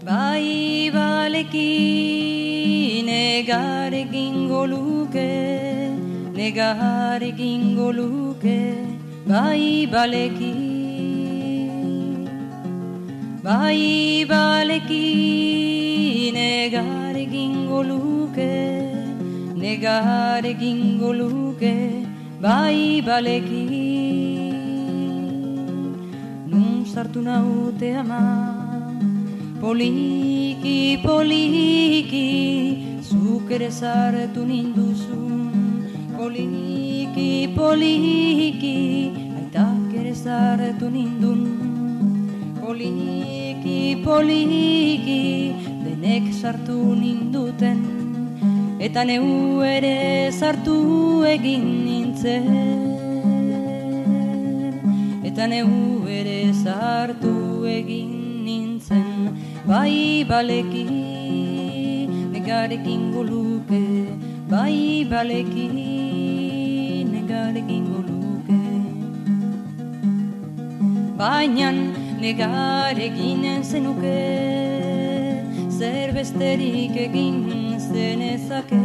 Bai baleki negar egingo luke, negar egingo luke, bai baleki. Bai baleki negar egingo luke, negar egingo luke, bai baleki. Nun sartu naute ama, poliki, poliki, zuk ere sartu ninduzun. Poliki, poliki, aitak ere sartu nindun. Poliki, poliki, denek sartu ninduten, eta neu ere sartu egin nintzen. Eta neu ere sartu egin nintzen. Bai baleki, negarekin goluke, bai baleki, negarekin goluke. Bainan negar eginen zenuke, zer besterik egin zenezake.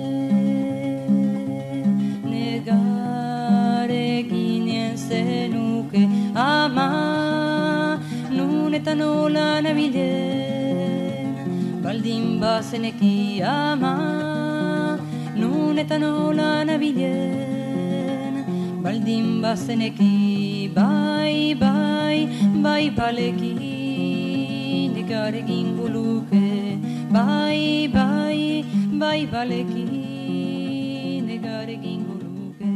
Negar eginen zenuke, ama, nun eta nola nabilen, baldin bazeneki ama, nun eta nola nabilen, baldin bazeneki, bai, bai, bai baleki, negar egingo luke, bai, bai, bai baleki, negar egingo luke.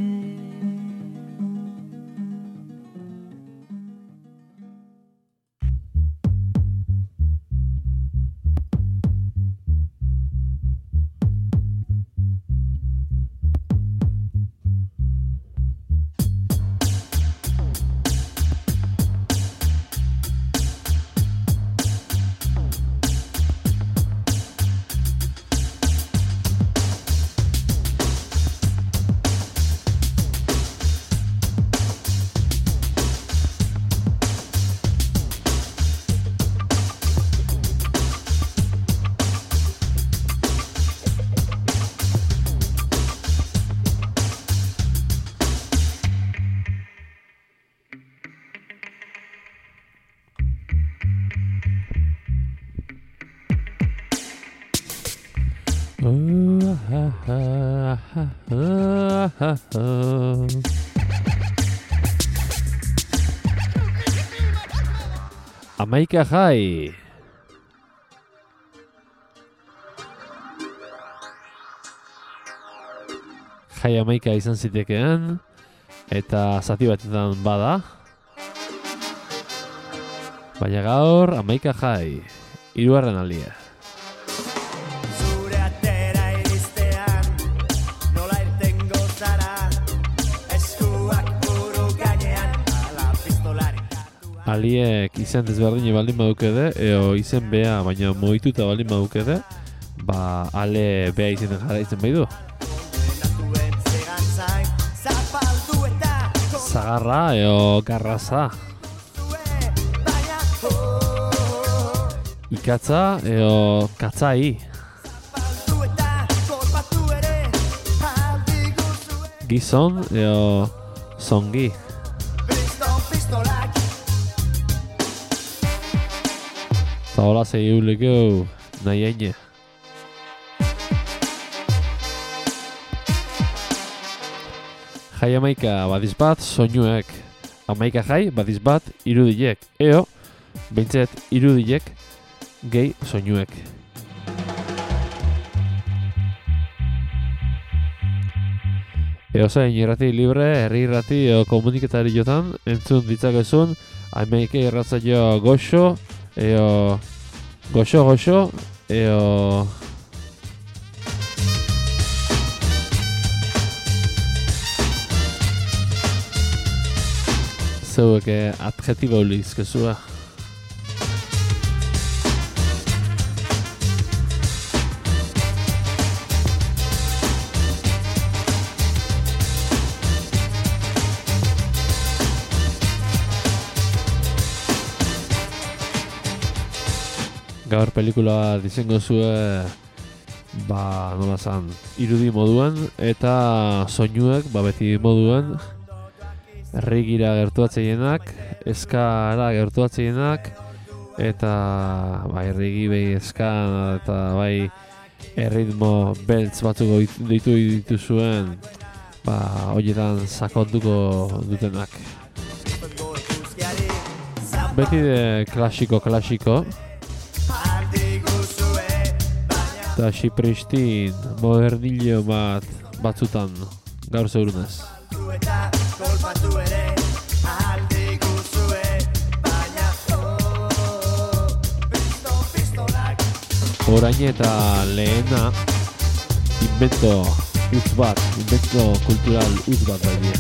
Amaika jai. Jai amaika izan zitekeen, eta zati batetan bada. Baina gaur amaika jai, 3. aldia. Aliek izen desberdine baldin badukede, eo izen bea baina mohituta baldin badukede, ba ale bea izenen jarraitzen bai du. Zagarra eo garraza. Ikatza eo katzai. Gizon eo zongi. Eta hola zei euleko nahi haine. Jai amaika badiz bat soinuek. Amaika jai badiz bat irudiek. Eo, behintzet irudiek gehi soinuek. Eo zain irrati libre, herri irrati eo komuniketari jotan, entzun ditzakezun, amaika irratzaio goxo, eo goxo, eo zeuek adjetibo lizkezua. Gaur pelikula izango zue nola zan, irudi moduan eta soinuek beti moduan errigira gertuatzeienak, eskara gertuatzeienak eta errigi behi eskan eta erritmo beltz batzuk dituzuen horietan sakonduko dutenak. Beti de klasiko eta xipristin modernillo batzutan gaur zeurunez. Orain eta lehena invento kultural utz bat die.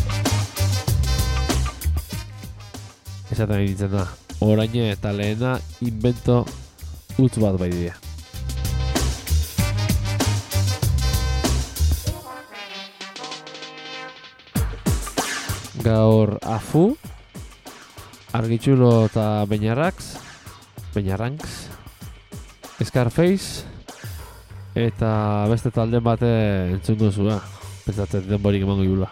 Esaten ditzen da, orain eta lehena invento utz bat die. Gaur Afu, Argitxulo eta Beñarranks, Scarface eta beste talde bate entzungo zua. Pentsatzen denborik emango jula.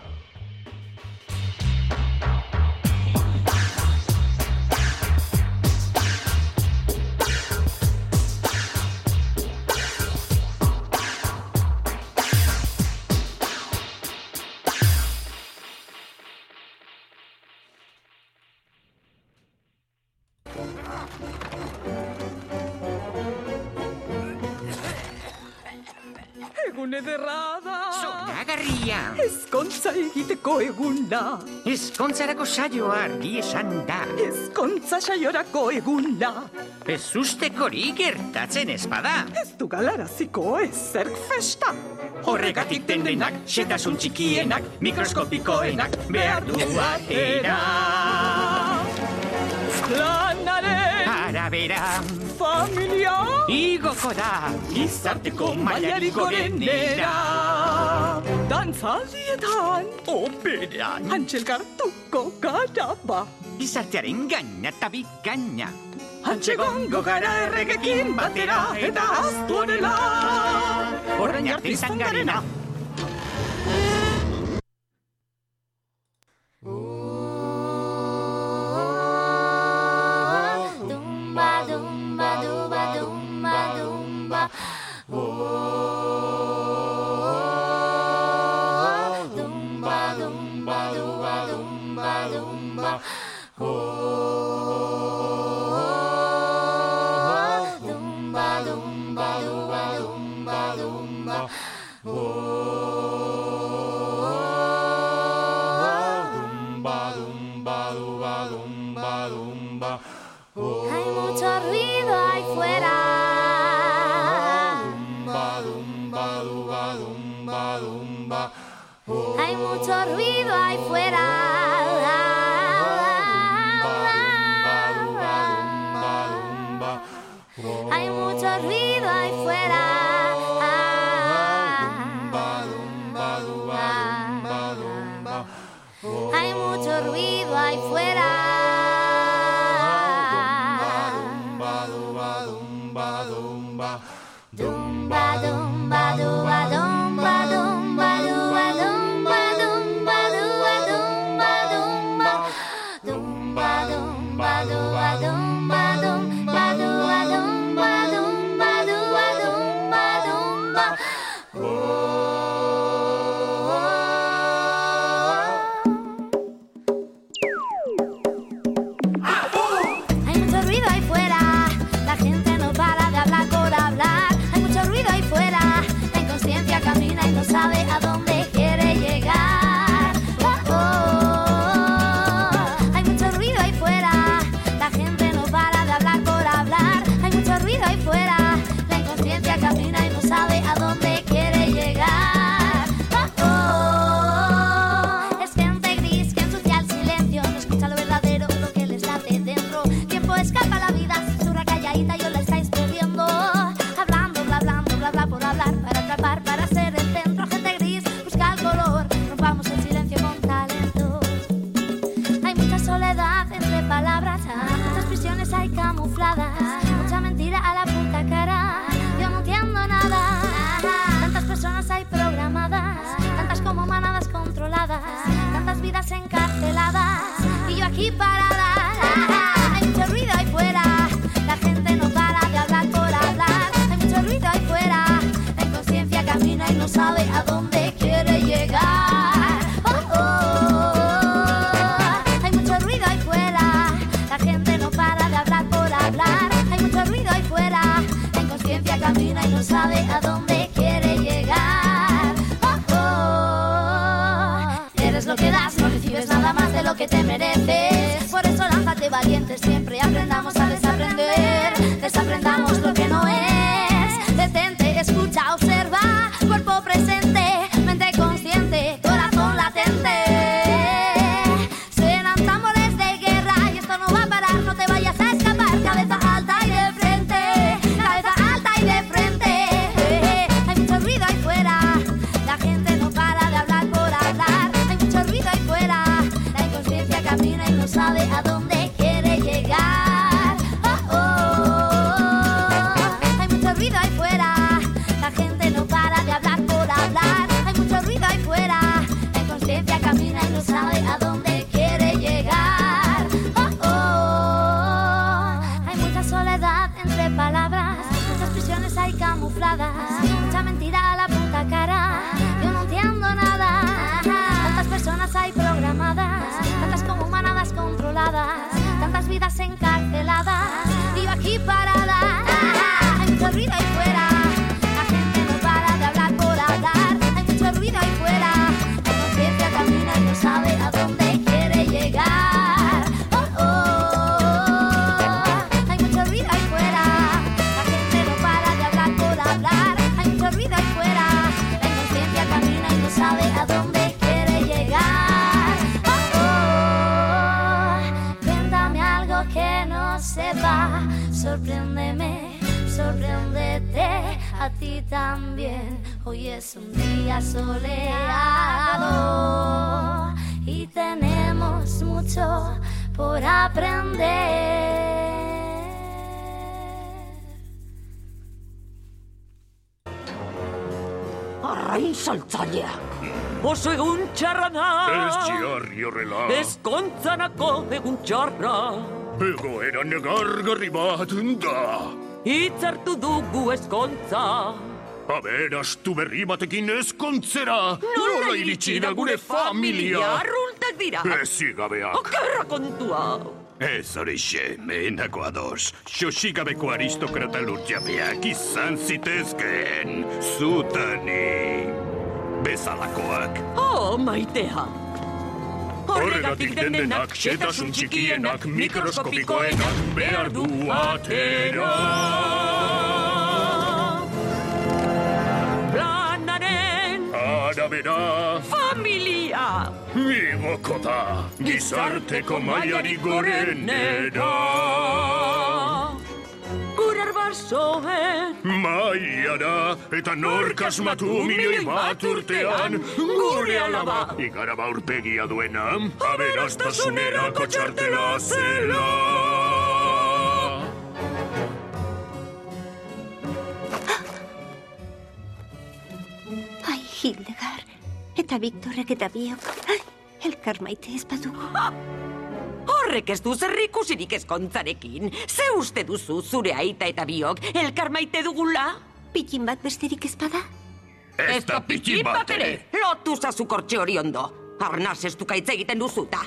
Zonagarria! Ezkontza egiteko eguna! Ezkontzarako saioa argi esan da! Ezkontza saiorako eguna! Ez ustekorik gertatzen ezpada! Ez du galaraziko ezerk festa! Horregatik denak, xetasun txikienak, mikroskopikoenak, behar du atera! Lanaren arabera familia igoko da gizarteko mailarik gorenera. Dantzaldietan operan antxelkartuko gara ba. Gizartearen gaina eta bikaina. Antxegongo gara erregekin batera eta aztu honela. Horrein arte izan garena. Hay mucho ruido ahí fuera. Hay mucho ruido ahí fuera. Hay mucho ruido ahí fuera. Hay mucho ruido ahí fuera. Dumba dumba duba dumba dumba duba dumba dumba duba dumba dumba dumba dumba duba dumba dumba duba dumba dumba duba dumba dumba. es lo que das, no recibes nada más de lo que te mereces. Por eso lánzate valiente siempre, aprendamos a desaprender, desaprendamos lo que no es. Detente, escucha, observa, cuerpo presente, mente consciente, corazón latente. Suenan tambores de guerra y esto no va a parar, no te vayas a escapar. Cabeza alta y de frente, cabeza alta y de frente. Hay mucho ruido ahí fuera, la gente no para de hablar por hablar. Hay mucho ruido ahí fuera, la inconsciencia camina y no sabe a dónde quiere llegar. Oh, oh. Hay mucho ruido ahí fuera, la gente no para de hablar por hablar. Hay mucho ruido ahí fuera, la inconsciencia camina y no sabe a dónde quiere llegar. Oh, oh. Hay mucha soledad entre palabras, muchas prisiones hay camufladas, mucha mentira a la puta cara. Yo no entiendo nada. Tantas personas hay programadas, tantas como manadas controladas, tantas vidas encarceladas. Y yo aquí parada. Hay mucho ruido ahí fuera, la gente no para de hablar por hablar. Hay mucho ruido ahí fuera, la conciencia camina y no sabe a dónde quiere llegar. Oh, oh. Hay mucho ruido ahí fuera, la gente no para de hablar por hablar. Hay mucho ruido ahí fuera, la inconsciencia camina y no sabe a dónde quiere llegar. Oh, oh. Cuéntame algo que no sepa, sorpréndeme, sorpréndete a ti también. Hoy es un día soleado y tenemos mucho por aprender. Arrain saltzaileak. Oso egun txarra da. Ez jarri horrela. Ezkontzanako egun txarra. Egoera negargarri bat da. Hitzartu dugu ezkontza. Aberastu berri batekin ezkontzera. Nola iritsi da gure familia. Arruntak dira. Ezigabeak. Okerra kontua. Ez horixe, mehendako ados. Xoxigabeko aristokrata lurtjabeak izan zitezkeen. Zutani. Bezalakoak. Oh, maitea. Horregatik denak, xetasun txikienak, mikroskopikoenak behar du atera. Planaren Arabera, familia. igoko da, gizarteko mailari gorenera. Gure arbasoen Mailara, eta nork asmatu milioi bat urtean, gure alaba, igaraba urpegia duena, aberastasunerako txartela zela. Ai, Hildegard, eta Viktorrek eta biok, elkar maite ez badugu. Horrek ez du zerrikusirik ezkontzarekin. Ze uste duzu zure aita eta biok elkar maite dugula? Pitin bat besterik ez bada? Ez da pitin bat ere. Lotu zazu kortxe hori ondo. Arnaz ez dukaitz egiten duzuta.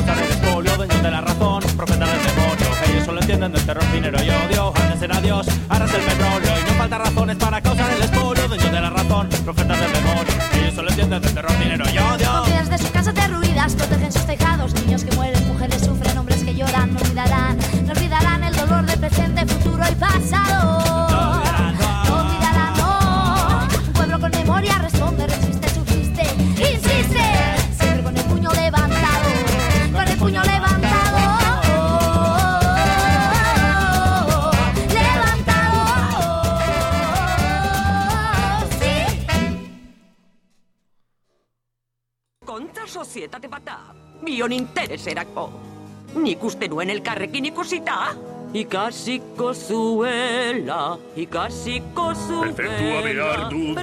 causar el expolio, dueños de la razón, profetas del demonio. Ellos solo entienden del terror, dinero y odio. Antes era Dios, ahora es el petróleo. Y no falta razones para causar el expolio, dueños de la razón, profetas del demonio. Ellos solo entienden del terror, dinero y odio. Copias de sus casas derruidas protegen sus tejados. Niños que mueren, mujeres sufren, hombres que lloran. No olvidarán el dolor de presente, futuro y pasado. No olvidarán, no. Un pueblo con memoria responde, resiste, subsiste, insiste. Siempre con el puño levantado, con el puño levantado. Kontra sozietate bata, bion intereserako. Nik uste nuen elkarrekin ikusita. Ikasiko zuela, ikasiko zuela. Perfektua behar du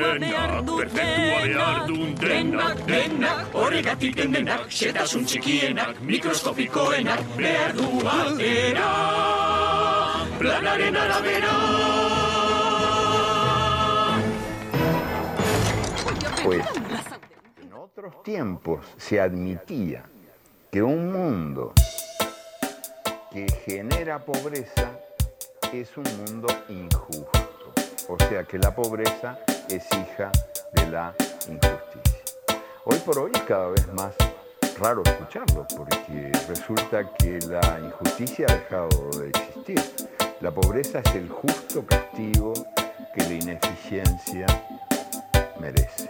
denak, denak, horregatik denak, xetasun txikienak, mikroskopikoenak, behar du atera, planaren arabera. Pues, en otros tiempos se admitía que un mundo que genera pobreza es un mundo injusto. O sea que la pobreza es hija de la injusticia. Hoy por hoy es cada vez más raro escucharlo porque resulta que la injusticia ha dejado de existir. La pobreza es el justo castigo que la ineficiencia merece.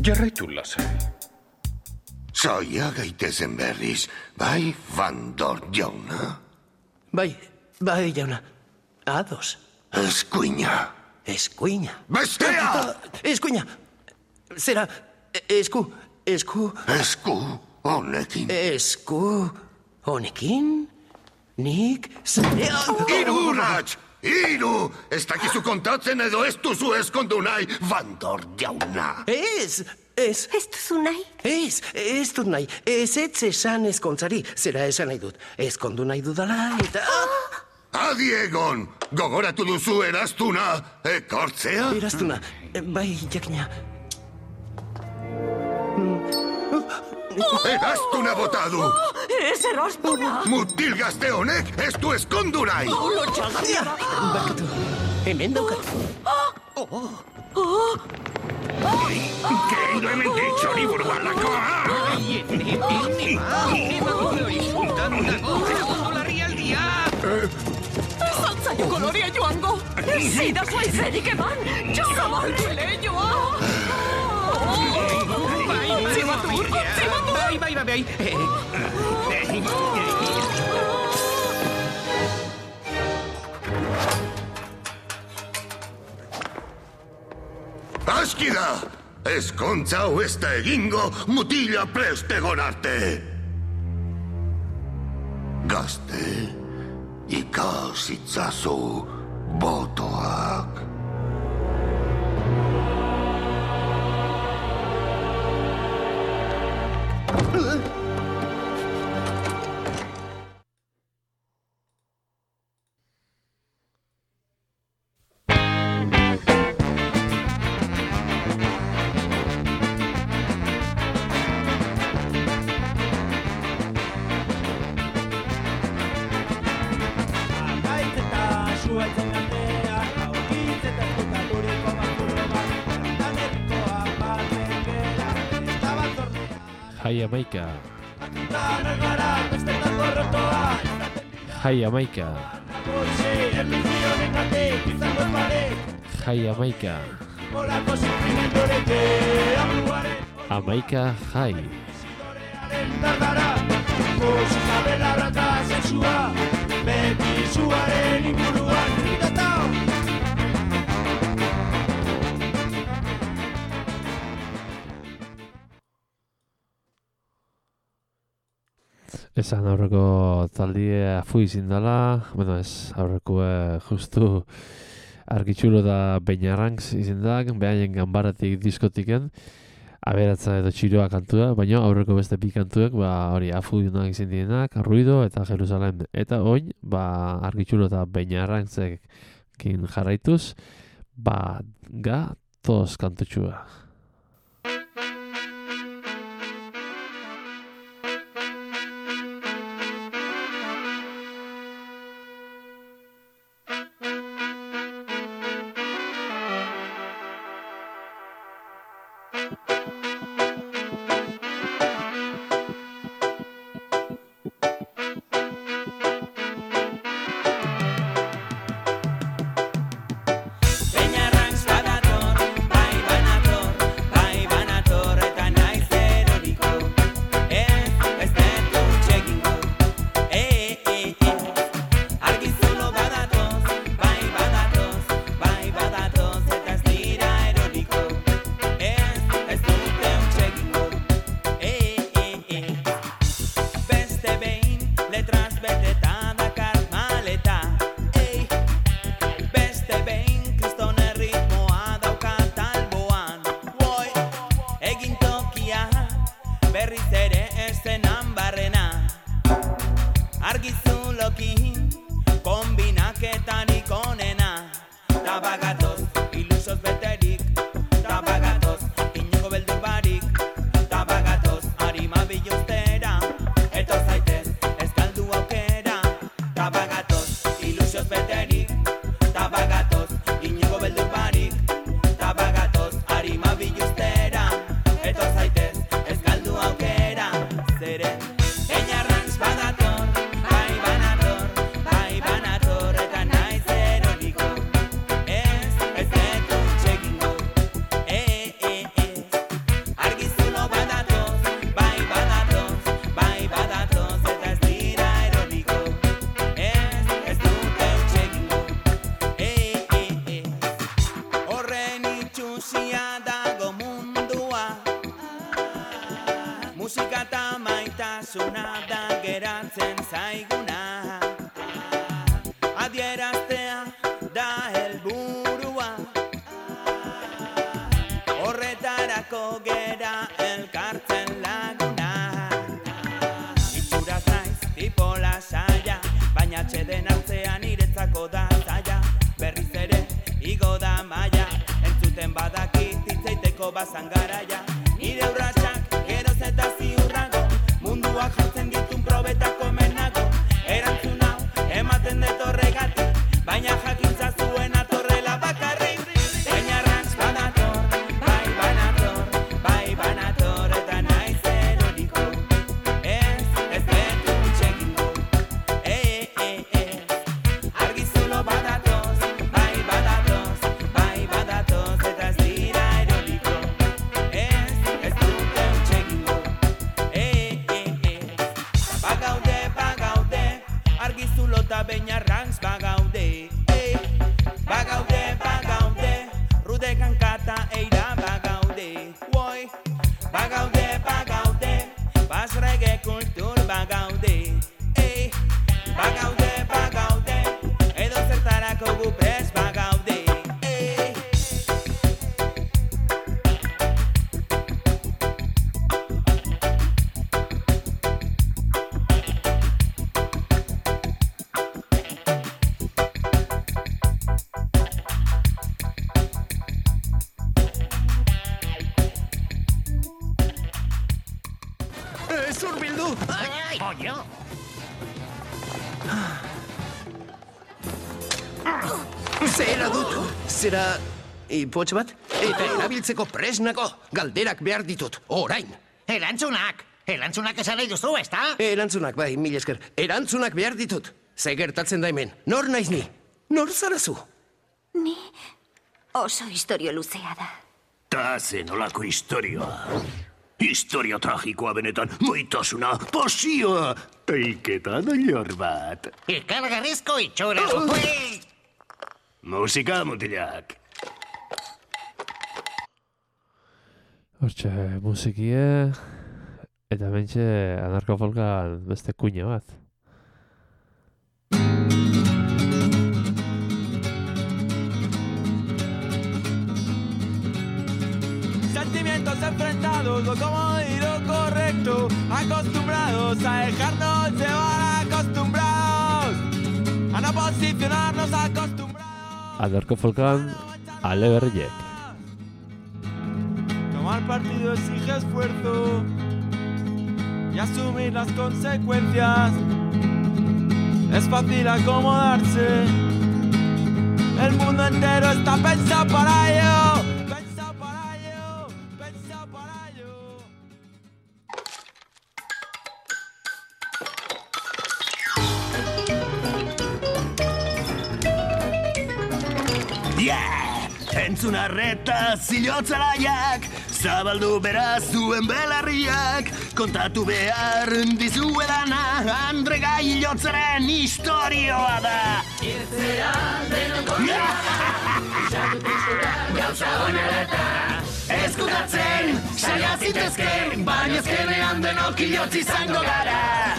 Jarraitu lasai. Zoia gaitezen berriz, bai, Van Dort jauna? Bai, jauna. Ados. Eskuina. Bestea! Eskuina! Zera, esku honekin. Esku honekin? Nik zarea... Hiru, Ratx! Hiru! Ez dakizu kontatzen edo ez duzu eskondu nahi, Van Dort jauna. Ez duzu nahi? Ez dut nahi. Ez esan ezkontzari. Zera esan nahi dut. Ezkondu nahi dudala eta... Adi egon! Gogoratu duzu eraztuna, ekortzea? Eraztuna, bai, jakina. Eraztuna bota du! Ez eraztuna! Mutil gazte honek ez du eskondu nahi! Lotxaldia! Barkatu, hemen daukat. Kendu hemendik txoriburu balakoa! Zantzaio kolorea joango! Zida zuaizerik eman! Zabaldu eleñoa! Zimatu! Bai. Aski da! Ezkontza hau ez da egingo mutila prest egon arte! Gazte, ikas itzazu botoak. Jamaika. Jamaika. Jamaika. Amaika jai. Esan aurreko taldie afu izin dela, bueno ez, aurreko justu argitxulo da Beñarranks izin da, behaien ganbaratik diskotiken, aberatza edo txiroa kantua, baina aurreko beste bi kantuek, hori afu dunak izin dienak, Ruido eta Jerusalem, eta oin, argitxulo da Beñarranksekin jarraituz, gatoz kantutxua. Beñarranks badator, bai banator. zaiguna. Adieraztea da helburua, horretarako gera elkartzen laguna. Itxuraz naiz tipo lasaia, baina atxeden hartzean iretzako da zaila. Berriz ere igo da maia, entzuten badakit hitzeiteko bazan garaia. Nire urratsak geroz eta ziurrago, munduak jartzen ditun probetako menago. Erantzun hau ematen dut horregatik, baina jakintza zuen atorrela bakarrik. Beñarrantz badator, bai banator, eta naiz eroriko. Ez dut txekingo, argizulo badatoz, bai badatoz, eta ez dira eroriko. Ez dut txekingo, bagaude, argizulo eta Beñarrantz bagaude. Bagaude, rude kankata eira bagaude. Bagaude, basrege kultur bagaude. Bagaude, edo zertarako gu prest bagaude. Zurbildu! Oio! Zera dut, zera ipotx bat? Eta erabiltzeko presnako galderak behar ditut, orain. Erantzunak esan nahi duzu, ezta? Erantzunak, bai, mil esker. Erantzunak behar ditut. Ze gertatzen da hemen. Nor naiz ni? Nor zarazu? Ni oso historio luzea da. Ta zenolako historioa. Historia tragikoa benetan, moitasuna, pasioa. Eiketan olor bat. Ikargarrizko itxura. Musika, mutilak. Hortxe, musikie, eta bentxe anarkofolkan beste kuina bat. Sentimientos enfrentados, lo cómodo y lo correcto, acostumbrados a dejarnos llevar, acostumbrados a no posicionarnos, acostumbrados. Anarkofolkan, ale berriek. Tomar partido exige esfuerzo y asumir las consecuencias. Es fácil acomodarse, el mundo entero está pensado para ello. Entzun arreta zilotzalaiak, zabaldu beraz zuen belarriak, kontatu behar dizuedana, Andre Gaillotzaren historioa da. Irtzean denon kontra, usatu tristura gauza honeleta. Eskutatzen, saia zitezken, baina ezkenean denok hilotz izango gara.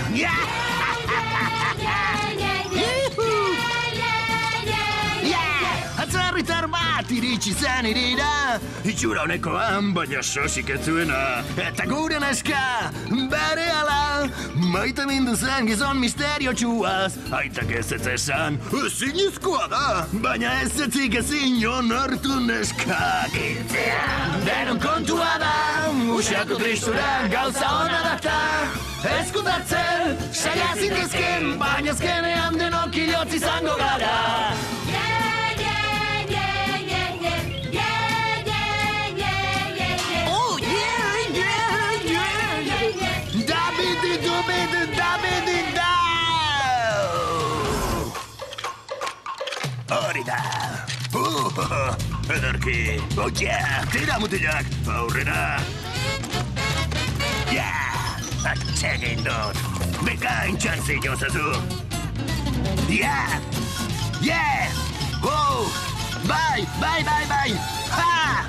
Atzarritar bat iritsi zen irira, itxura honekoan, baina sosik ez zuena. Eta gure neska, bere ala, maite mindu zen gizon misteriotsuaz. Aitak ez esan, ezinezkoa da, baina ez etzik ezin onartu neskak. Itzean, denon kontua da, usatu tristura gauza hona data. Eskutatzen, saia zitezken, baina ezkenean denok hilotz izango gara. Hori da! Ederki! Oia! Tira mutilak! Aurrera! Ja! Atsegin dut! Bekain txantzi jozazu! Ja! Yeah! Oh! Bai! Ha!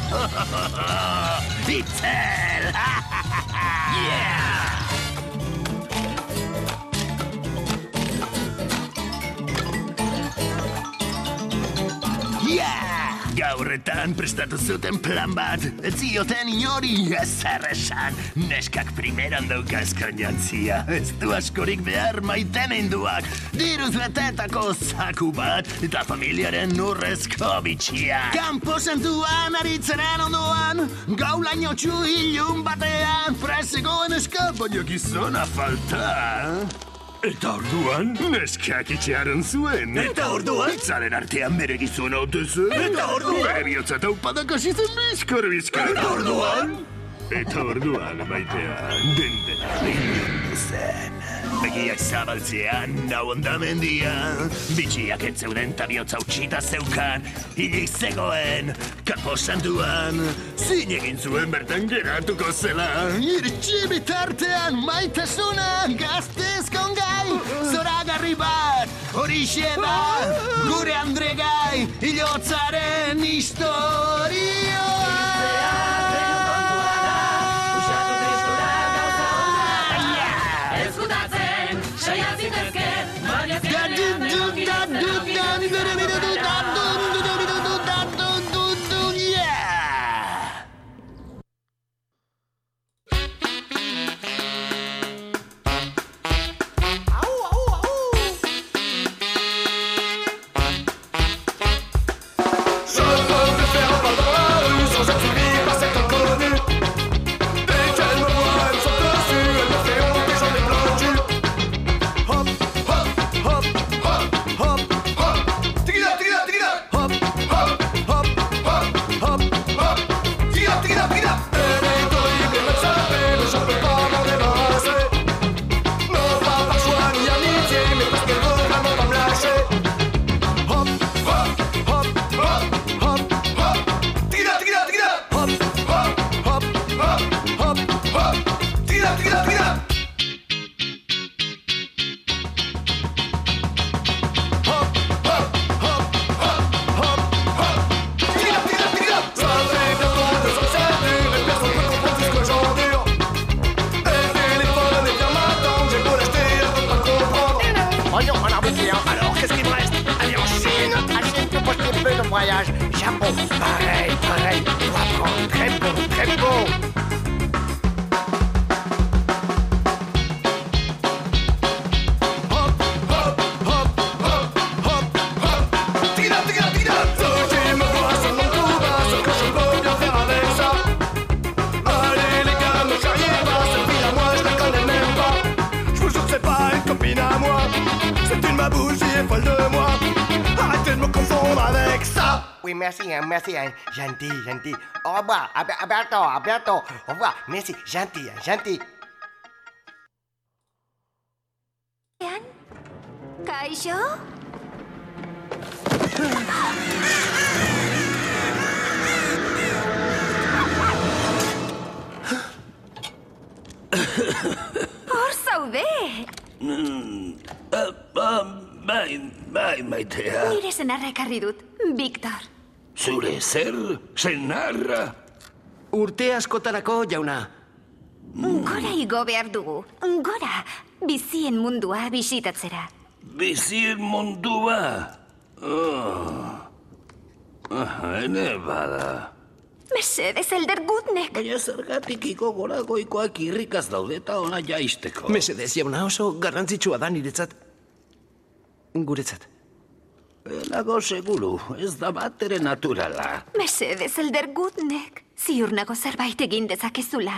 Itzel! Yeah! Gaurretan prestatu zuten plan bat. Ez zioten inori ezer esan. Neskak primeran daukazkan jantzia. Ez du askorik behar maiten induak. Diruz betetako zaku bat eta familiaren urrezko bitxia. Kampo zentuan aritzenen ondoan, gaulainotxu ilun batean, fresegoen eska baina gizona falta. Eta orduan, neskak itxearen zuen. Eta orduan? Itzaren artean bere gizona ote zen. Eta orduan? Bere bihotza taupadak hasi zen bizkor. Eta orduan? Eta orduan, maitea, dendena inundu zen. Begiak zabaltzean, nau ondamendia. Bitxiak etzeuden eta bihotza utxita zeukan. Hilik zegoen, kapo santuan. Zin egin zuen bertan geratuko zela. Irtsi bitartean maitasuna gaztezkon gai. Zoragarri bat, horixe da. Gure Andregai, hilotzaren historioa. Merci, gentil. Au revoir, à bientôt. Au revoir, merci, gentil. Kaixo? Hor zaude! Bai, maitea. Nire senarra ekarri dut, Victor. Zure zer? Senarra? Urte askotarako, jauna. Gora igo behar dugu. Gora, bizien mundua bisitatzera. Bizien mundua? Hene bada. Mesedez, Elder Gutnek. Baina zergatik iko goragoikoak irrikaz daudeta ona jaisteko. Mesedez, jauna, oso garrantzitsua da niretzat. Guretzat. Nago seguru, ez da batere naturala. Mesedez, Elder Gutnek. Ziur nago zerbait egin dezakezula.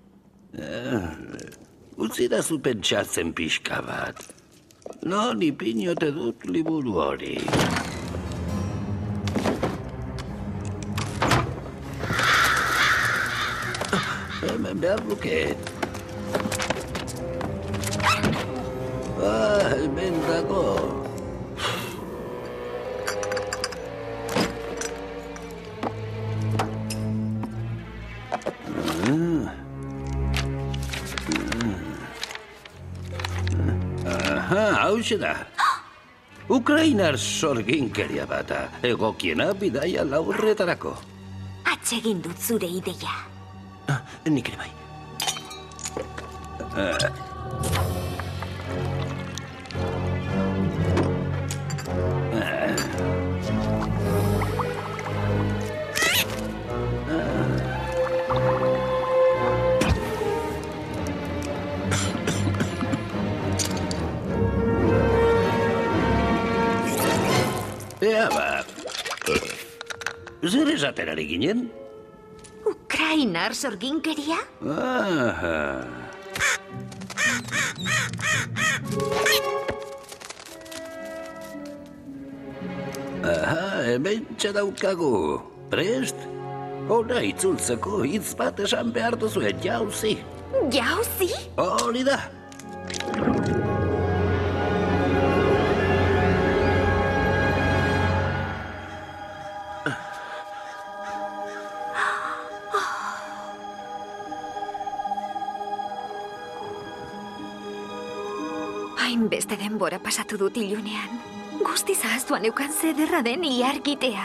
Utzira zu pentsatzen pixka bat. Non ipinote dut liburu hori. Hemen behar luke. Hemen dago. Hauxe da. Ukrainar sorginkeria bata. Egokiena bidaia laurretarako. Atsegin dut zure ideia. Nik ere bai. zer esaten ari ginen? Ukrainar sorginkeria? Aha. Aha, hemen txadaukagu. Prest? Hona itzultzeko hitz bat esan behar duzuen, jauzi. Jauzi? Hori da. Hainbeste denbora pasatu dut ilunean. Guztiz ahaztuan eukan zederra den ilargitea.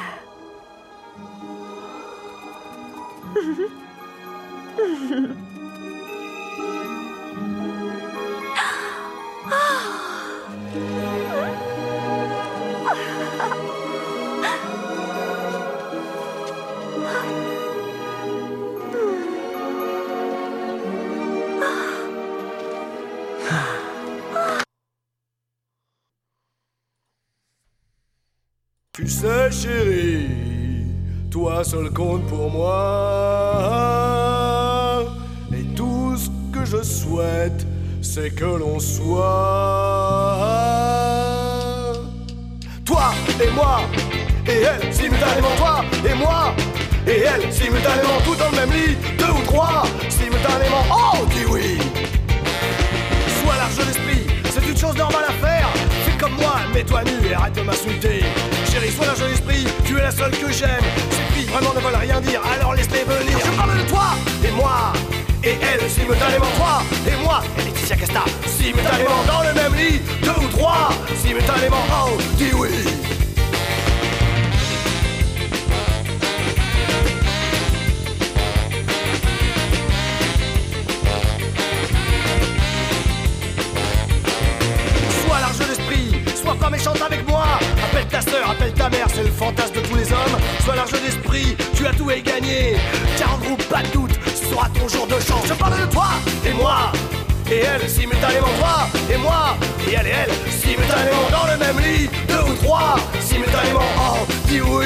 Tu sais, chérie, toi seul compte pour moi. Et tout ce que je souhaite, c'est que l'on soit toi et moi, et elle simultanément, toi et moi, et elle simultanément, tout dans le même lit, 2 ou 3 simultanément. Oh, dis oui. Sois large d'esprit, c'est une chose normale à faire. Fais comme moi, mets-toi nu et arrête de m'insulter. Chérie, sois large d'esprit, tu es la seule que j'aime. Ces filles vraiment ne veulent rien dire, alors laisse-les venir. Je parle de toi et moi, et elle simultanément, toi et moi, et Laetitia Casta simultanément dans le même lit, 2 ou 3 simultanément. Oh, dis oui. Sois pas méchante avec moi. Appelle ta sœur, appelle ta mère, c'est le fantasme de tous les hommes. Sois large d'esprit, tu as tout à y gagner. Tiens, en groupe, pas de doute, ce sera ton jour de chance. Je parle de toi et moi, et elle simultanément, toi et moi, et elle simultanément dans le même lit, 2 ou 3 simultanément. Oh, dis oui.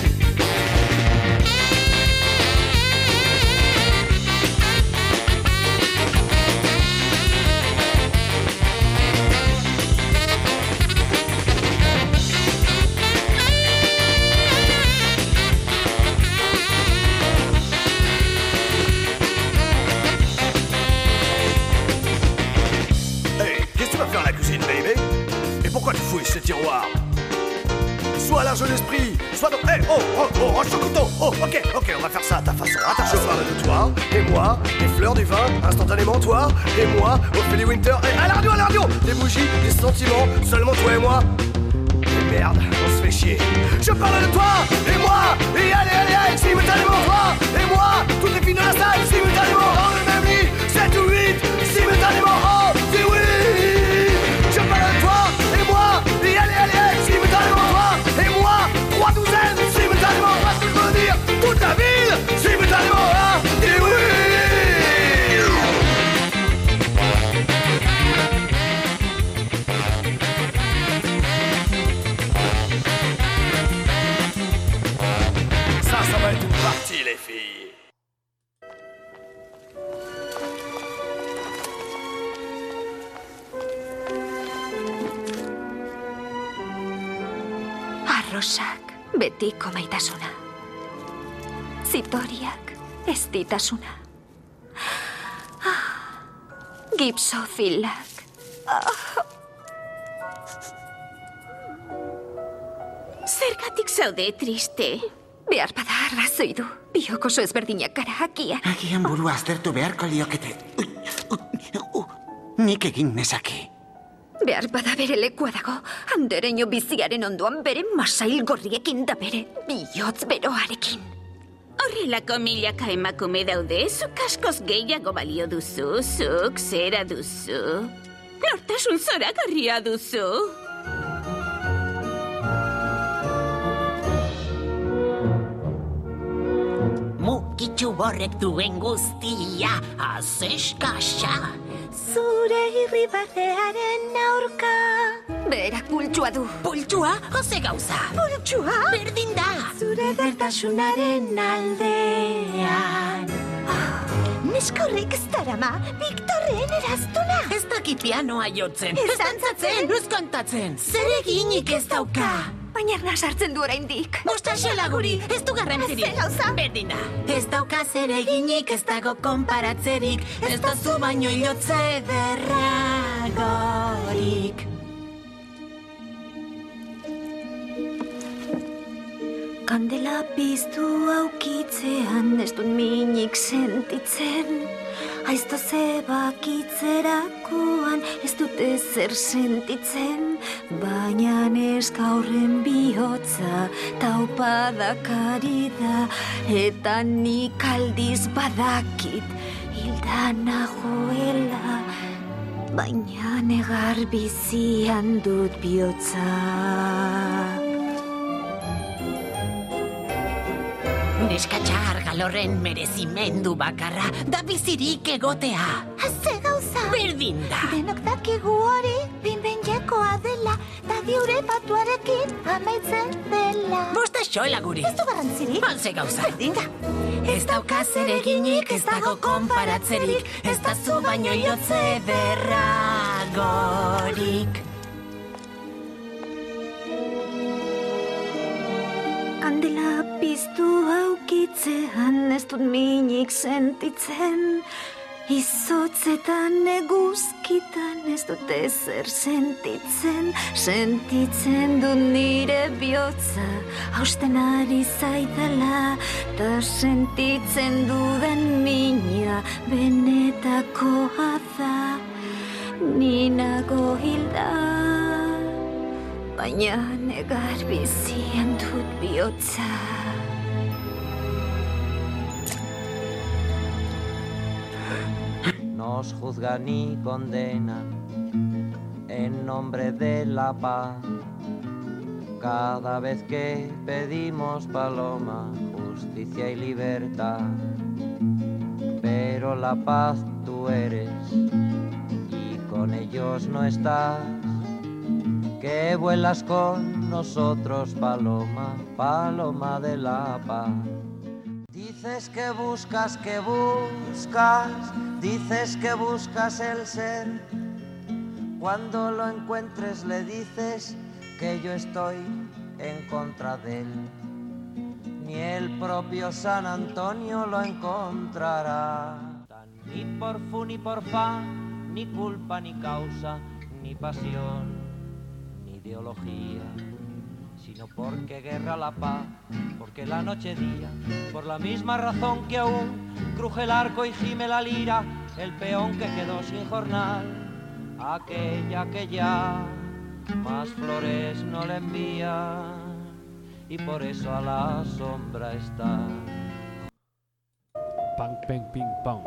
Ces tiroirs. Sois large d'esprit, sois donc... Hey, range ton couteau. Oh, ok, on va faire ça à ta façon. Attention, je parle de toi et moi, des fleurs, du vin, instantanément toi et moi, Ophélie Winter, et à la radio, des bougies, des sentiments, seulement toi et moi. Et merde, on se fait chier. Je parle de toi et moi, et allez, simultanément toi et moi, toutes les filles de la salle, simultanément dans le même lit, 7 ou 8, simultanément. Oh, dis oui. Je parle de toi et moi, et allez, simultanément toi et moi, 3 douzaines, simultanément, tu vois ce que je veux dire, toute la ville, simultanément, hein, dis oui. Ça va être une partie, les filles. Arrosak betiko maitasuna. Zitoriak ez ditasuna. Gipsofilak. Zergatik zaude triste? Behar bada arrazoi du. Biok oso ezberdinak gara agian. Agian burua aztertu beharko liokete. Nik egin nezake. Behar bada bere lekua dago, andereño biziaren ondoan bere masail gorriekin da bere bihotz beroarekin. Horrelako milaka emakume daude, zuk askoz gehiago balio duzu, zuk zera duzu. Nortasun zoragarria duzu. Mukitxu borrek duen guztia, azeskasa. Zure irribarrearen aurka Berak pultsua du. Pultsua? Oze gauza? Pultsua? Berdin da. Zure edertasunaren aldean. Neskorrik ez darama, Victorren eraztuna. Ez daki pianoa jotzen. Ez dantzatzen. Ez kontatzen. Zer eginik ez dauka. Baina Ernaz hartzen du oraindik. Bostaxela guri, ez du garrantzirik. Zer gauza? Berdin da. Ez dauka zer eginik, ez dago konparatzerik. Ez da zu baino hilotze derragorik. Kandela piztu aukitzean ez dut minik sentitzen. Aizto zebakitzerakoan ez dut ezer sentitzen. Baina neska horren bihotza taupadakari da. Eta nik aldiz badakit hildan nagoela. Baina negar bizian dut bihotza. Neskatxar galorren merezimendu bakarra da bizirik egotea. Ze gauza? Berdin da. Denok dakigu hori, binbenjekoa dela, da diure batuarekin amaitzen dela. Bostaxoela guri. Ez du garrantzirik? Ze gauza. Berdin da. Ez dauka zer eginik, ez dago konparatzerik, ez da zu baino hilotze derragorik. Kandela piztu aukitzean ez dut minik sentitzen. Izotzetan eguzkitan ez dut ezer sentitzen. Sentitzen dut nire bihotza hausten ari zaidala. Ta sentitzen dudan mina benetakoa da. Ni nago hilda. Baina negar bizian dut bihotza. Nos juzgan y condenan en nombre de la paz. Cada vez que pedimos, Paloma, justicia y libertad. Pero la paz tú eres y con ellos no estás. Que vuelas con nosotros, Paloma, Paloma de la paz. Dices que buscas, dices que buscas el ser. Cuando lo encuentres le dices que yo estoy en contra de él. Ni el propio San Antonio lo encontrará. Ni por fu ni por fa, ni culpa ni causa, ni pasión, ni ideología. Sino porque guerra la paz, porque la noche día, por la misma razón que aún cruje el arco y gime la lira, el peón que quedó sin jornal, aquella que ya más flores no le envía, y por eso a la sombra está. Pang, peng, ping, pong.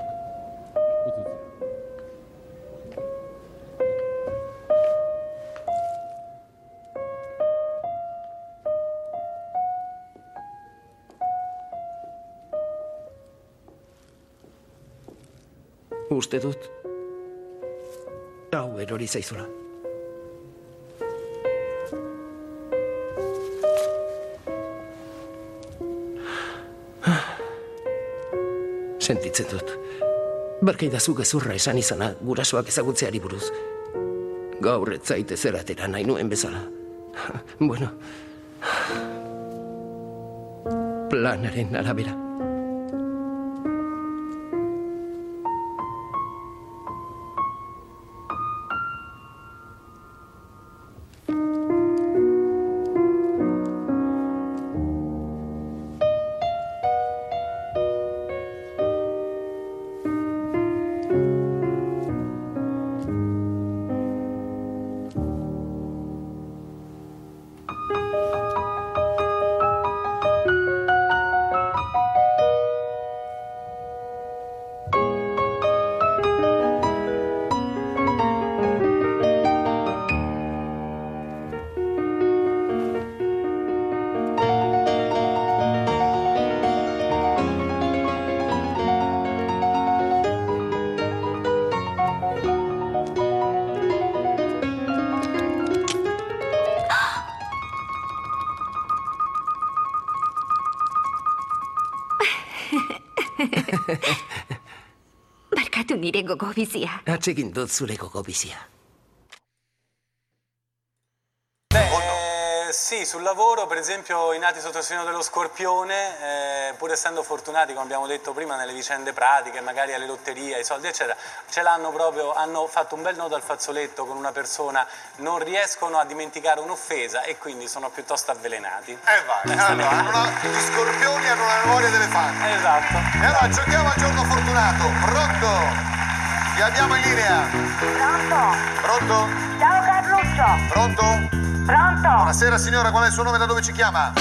Uste dut, hau erori zaizula. Sentitzen dut. Barkaidazu gezurra esan izana gurasoak ezagutzeari buruz. Gaur ez zaite zeratera nahi nuen bezala. Bueno, planaren arabera. Barkatu nire gogo bizia. Atsegin dut zure gogo bizia. Sì, sul lavoro, per esempio, i nati sotto il segno dello Scorpione, pur essendo fortunati, come abbiamo detto prima, nelle vicende pratiche, magari alle lotterie, ai soldi, eccetera, ce l'hanno proprio, hanno fatto un bel nodo al fazzoletto con una persona, non riescono a dimenticare un'offesa e quindi sono piuttosto avvelenati. Vai, allora, gli scorpioni hanno la memoria d'elefante. Esatto. E allora, giochiamo al giorno fortunato. Pronto? Chi abbiamo in linea? Pronto? Ciao Carluccio. Pronto? Pronto? Buonasera signora, qual è il suo nome, da dove ci chiama?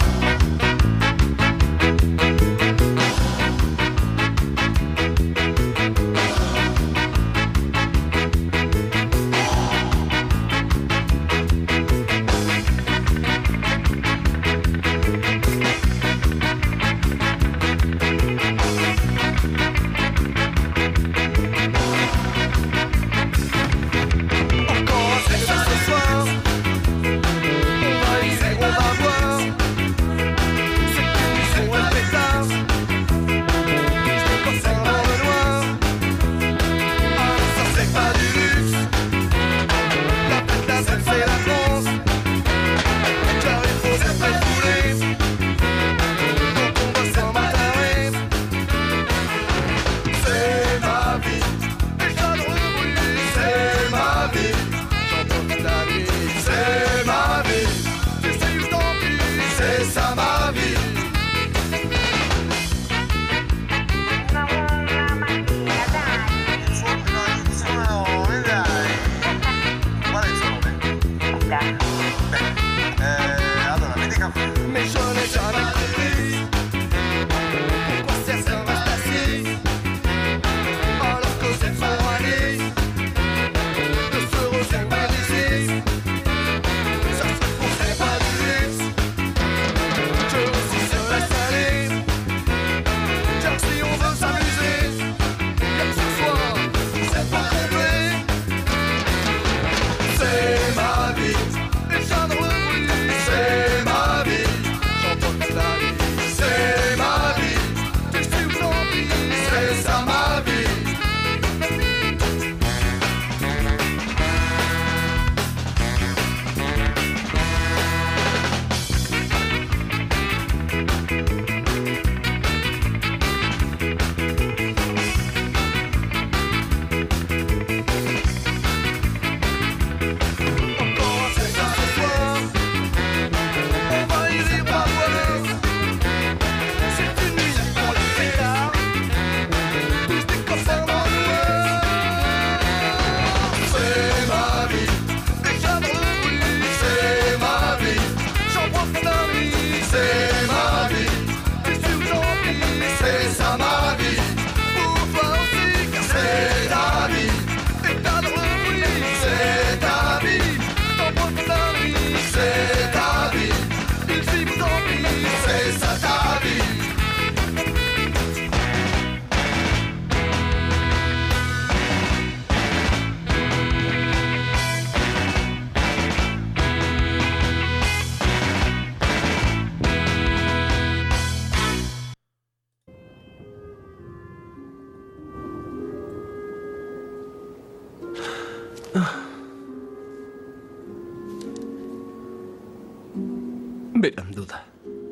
Berandu da.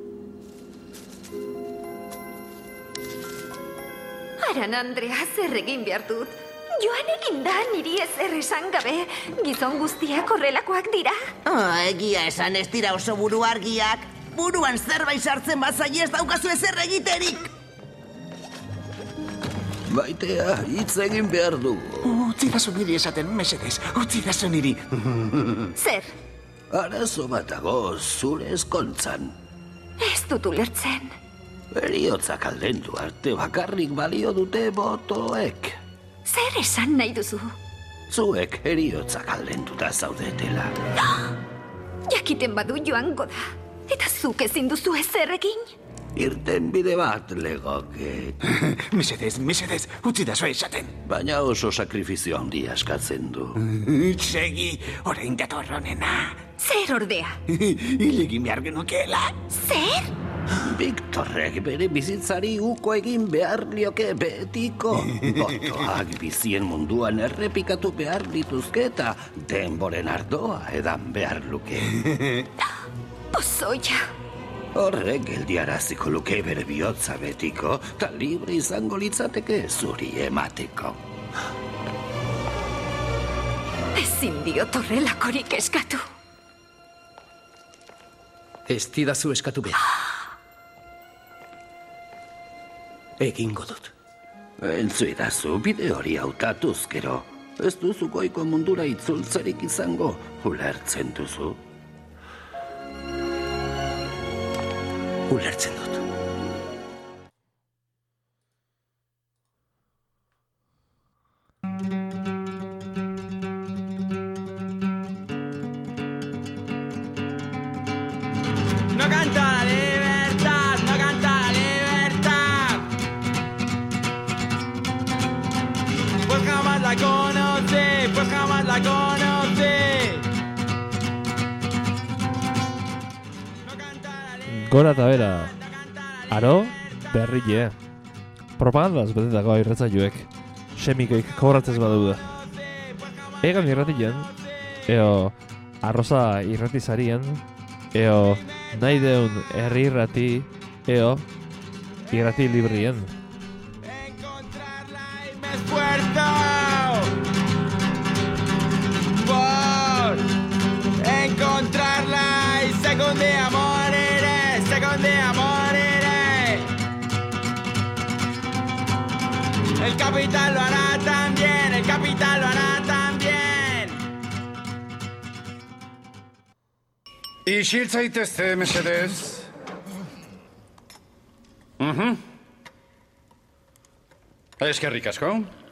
Aran Andrea, zer egin behar dut? Joan egin da niri ezer esan gabe. Gizon guztiak horrelakoak dira. Egia esan ez dira oso buru argiak. Buruan zerbait sartzen bazai ez daukazu ezer egiterik. Maitea, hitz egin behar du. Utzidazu niri esaten, mesedez. Utzidazu niri. Zer? Arazo bat dago zure ezkontzan. Ez dut ulertzen. Heriotzak aldendu arte bakarrik balio dute botoek. Zer esan nahi duzu? Zuek heriotzak aldenduta zaudetela. Jakiten badu joango da. Eta zuk ezin duzu ezer egin? Irten bide bat legoke. Mesedez, utzidazu esaten. Baina oso sakrifizio handia eskatzen du. Segi, orain dator honena. Zer ordea? Hil egin behar genukeela. Zer? Viktorrek bere bizitzari uko egin behar lioke betiko. Botoak bizien munduan errepikatu behar dituzke eta denboren ardoa edan behar luke. Pozoia. Horrek geldiaraziko luke bere bihotza betiko, eta libre izango litzateke zuri emateko. Ezin diot horrelakorik eskatu. Ez didazu eskatu behar. Egingo dut. Entzuidazu bide hori hautatuz gero. Ez duzu goiko mundura itzultzerik izango, ulertzen duzu. Ulertzen dut. No canta la libertad, no canta la libertad. Pues jamás la conocí, pues jamás la conocí. Gora eta bera, aro, berrile. Propagandaz betetako irratzailuek, semikoik kobratzez badaude. Egan irratien, eo arroza irratizarien, eo nahi deun herri irrati, eo irrati librien. Esfuerzo por encontrarla y sé que un día moriré, sé que un día moriré. El capital lo hará también, el capital lo hará también. Isiltzaitezte, mesedez. Eskerrik asko.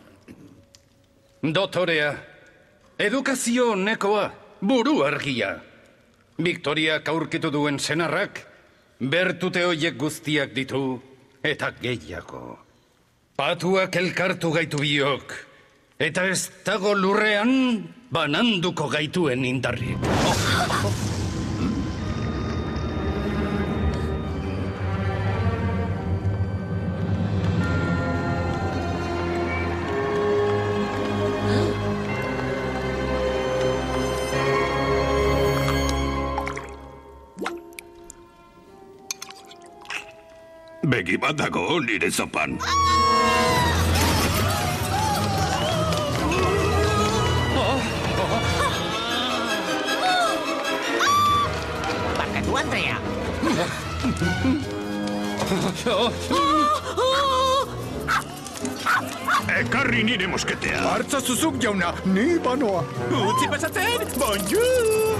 Dotorea, edukazio nekoa, buru argia. Viktoriak aurkitu duen senarrak, bertute hoiek guztiak ditu, eta gehiago. Patuak elkartu gaitu biok, eta ez dago lurrean bananduko gaituen indarrik. Begi bat dago nire zopan. Barkatu, Andrea. Ekarri nire mosketea. Hartza zuzuk jauna, ni banoa. Utzi pasatzen, bonjour!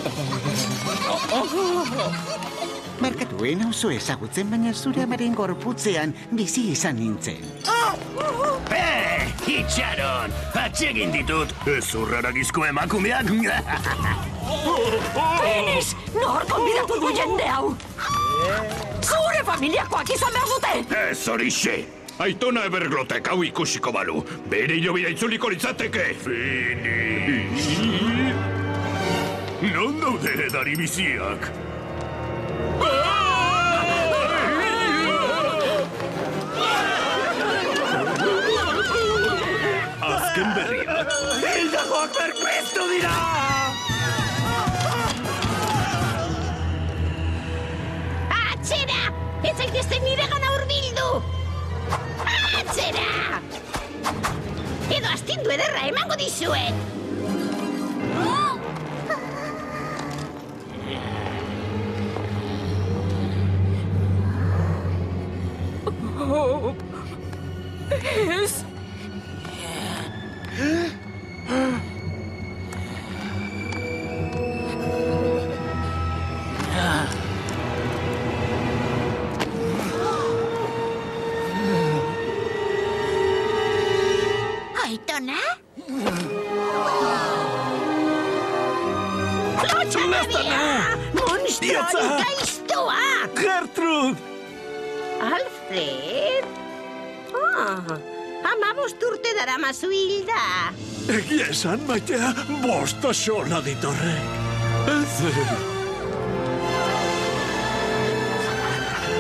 Barkatuen oso ezagutzen, baina zure amaren gorputzean bizi izan nintzen. Itxaron! Atsegin ditut! Ez urraragizko emakumeak! Penis! Nor konbidatu du jende hau? Zure familiakoak izan behar dute! Ez horixe! Aitona Everglotek hau ikusiko balu. Bere hilobira itzuliko litzateke. Fini! Non daude edari biziak? Azken berriak. Hildakoak berpiztu dira! Atzera! Ez zaitezte nire gana hurbildu! Atzera! Edo astindu ederra emango dizuet! Ez! Aitona? Lotxanaria! Monstrori gaiztoa! Gertrud! Alfred? Amabost urte daramazu hilda. Egia esan, maitea, bost sola ditorrek.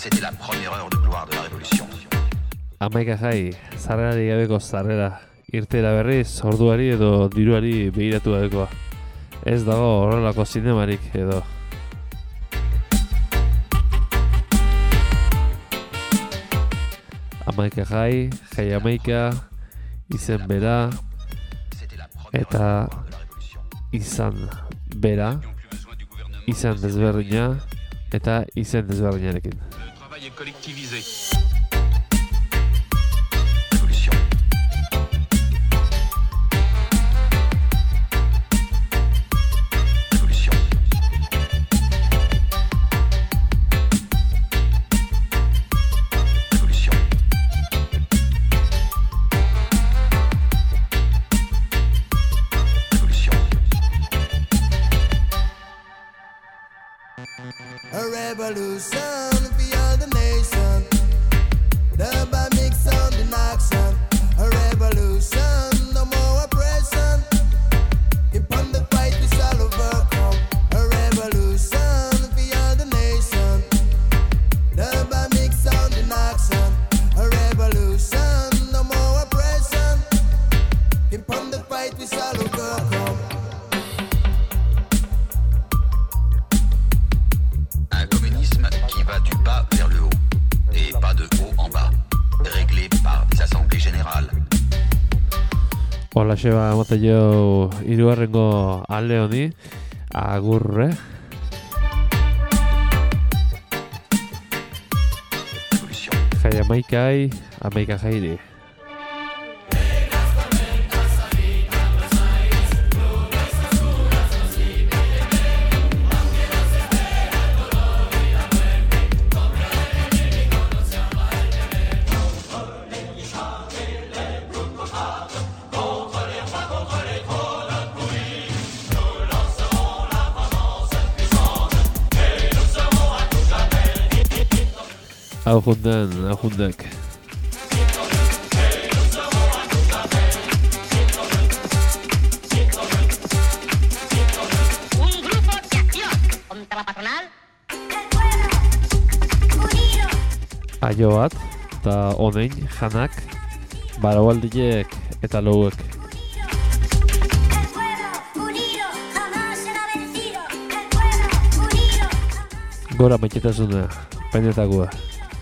C'était la première heure de gloire de la Révolution. Hamaika jai, sarrerari gabeko sarrera. Irtera berriz, orduari edo diruari begiratu gabekoa. Ez dago horrelako zinemarik edo. Hamaika jai, jai hamaika, izen bera, eta izan bera, izan desberdina, eta izen desberdinarekin. Le travail est collectivisé. A revolution for all the nation. Never mix sound in action. A revolution, no more oppression. Upon the fight we shall overcome. A revolution for all the nation. Never mix sound in action. A revolution, no more oppression. Upon the fight we shall overcome. Qui va du bas vers le haut, et pas de haut en bas, réglé par des assemblées générales. Hola, Xeba, emate jo hirugarrengo alde honi, agurre. Jai amaikai, amaika jairi. Hau jundek. Un grupo de acción contra la patronal. Aio bat, eta honein, janak, baraualdiek eta louek. Gora maitetasuna, painetakoa.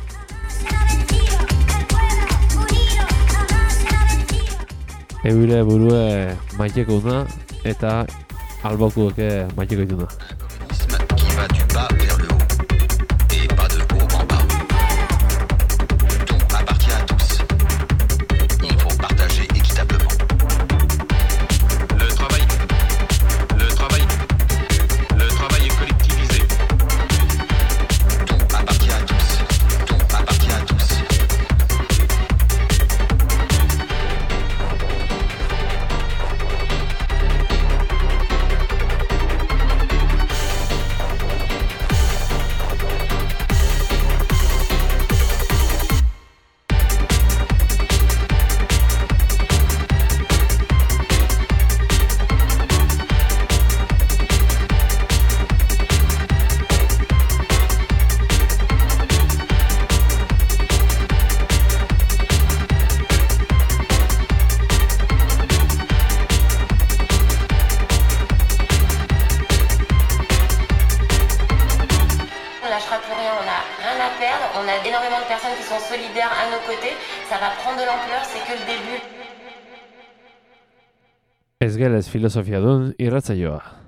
Eure burue maiteko una eta albokueke maiteko ituna. Qui va du bas vers le haut, et pas de haut en bas. Tout appartient à tous. Il faut partager équitablement. Le travail est collectivisé. Tout appartient à tous. Tout appartient à tous. On a énormément de personnes qui sont solidaires à nos côtés. Ça va prendre de l'ampleur, c'est que le début. Ez gelez filosofia dun irratsaioa.